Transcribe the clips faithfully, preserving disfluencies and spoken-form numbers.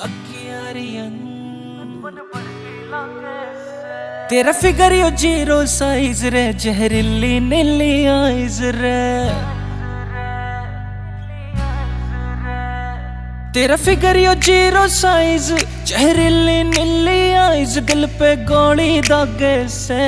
तेरा फिगर यो zero size रे, जहरीली नीली आइज रे। तेरा फिगर यो जीरो साइज, जहरीली नीली आइज, गल पे गोली दागे से।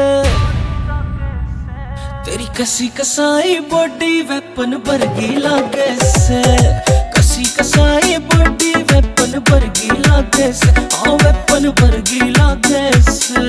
तेरी कसी कसाई बॉडी वेपन बरगी लागे से। कसी कसाई बॉडी वेपन बरगी लागे से। हाँ वेपन बरगी लागे से।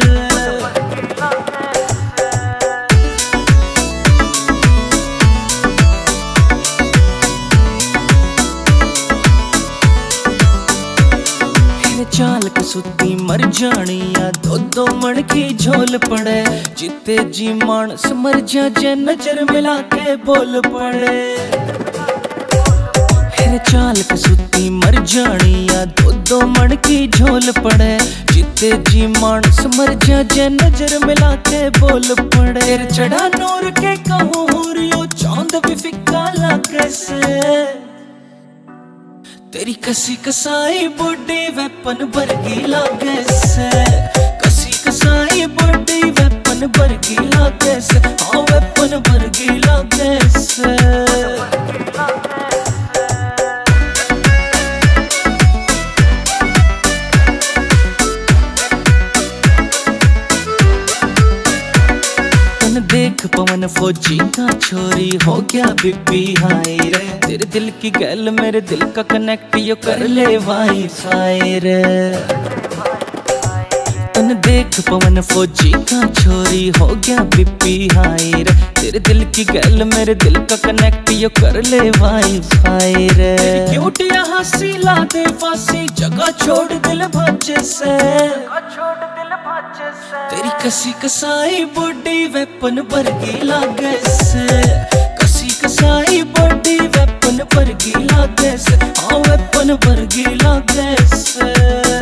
चाल कसुती मर जानी या दो दो मन की झोल पड़े। जिते जी मानस मर जा जे नजर मिला के बोल पड़े। फिर चाल कसुती मर जानी या दो दो मन की झोल पड़े। जिते जी मानस मर जा जे नजर मिला के बोल पड़े। फिर चढ़ा नूर के कहूर यो चांद भी फिक्का लागे से। तेरी कसी कसाई बॉडी वेपन बरगी लागे से। कसी कसाई बॉडी वेपन बरगी लागे से। हाँ वेपन बरगी लागे से। देख पवन फौजी का छोरी हो गया बिब्बी हाय रे। तेरे दिल की गैल मेरे दिल का कनेक्ट यो कर ले वाई फाई रे। तन देख पवन फौजी का छोरी हो गया बिब्बी हाय रे। तेरे दिल की गैल मेरे दिल का कनेक्ट यो कर ले वाई फाई रे। क्यूट या हंसी ला दे फांसी, जगह छोड़ दिल भाजे से। तेरी कसी कसाई बॉडी वेपन बरगी लागे से। कसी कसाई बॉडी वेपन बरगी लागे से। हाँ वेपन बरगी लागे से।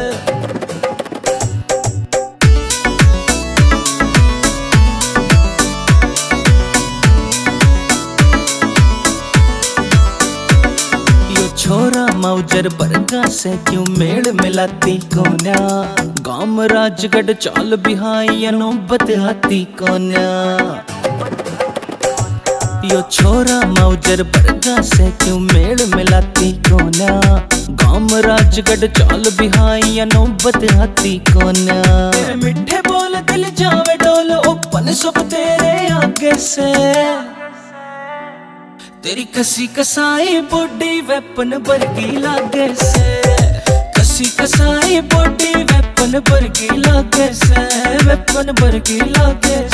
छोरा मौजर बरगा से क्यों मेल मिलाती कोन्या। गाम राजगढ़ चाल बिहाई नौबत हाथी कोन्या। यो छोरा मौजर बरगा से क्यों मेल मिलाती कोन्या। गाम राजगढ़ चाल बिहाई नौबत हाथी कोन्या। तेरे मिठे बोल दिल जावे डोल, ओपन सब तेरे आगे से। तेरी कसी कसाई बॉडी वेपन बरगी लागे से। कसी कसाई बॉडी वेपन बरगी लागे से। वेपन बरगी लागे